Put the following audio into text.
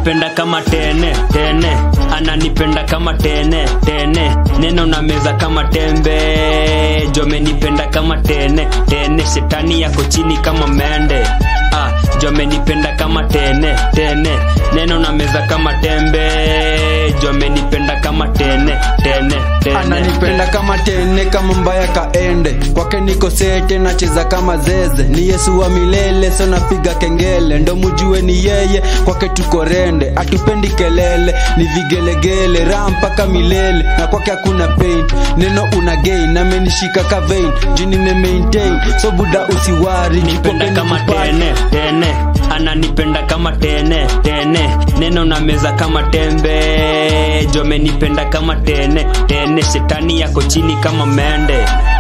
ananipenda kama tene tene, ananipenda kama tene tene, neno na meza kama tembe, jo amenipenda kama tene tene, shetani yako chini kama mende. Jo amenipenda kama tene tene, neno na meza kama tembe, jo amenipenda kama tene tene tene. Ananipenda kama tene, kama mbaya kaende, kwake niko sete, nacheza kama zeze, ni Yesu wa milele, so napiga kengele, ndo mujue ni yeye, kwake tuko rende, atupendi kelele, ni vigelegele, raha mpaka milele, na kwake hakuna pain, neno una gain, amenishika ka vein, juu nime maintain, so buda usiwari, nipenda kama tene tene, ananipenda kama tene tene, neno na meza kama tembe, jo amenipenda kama tene tene, shetani yako chini kama mende.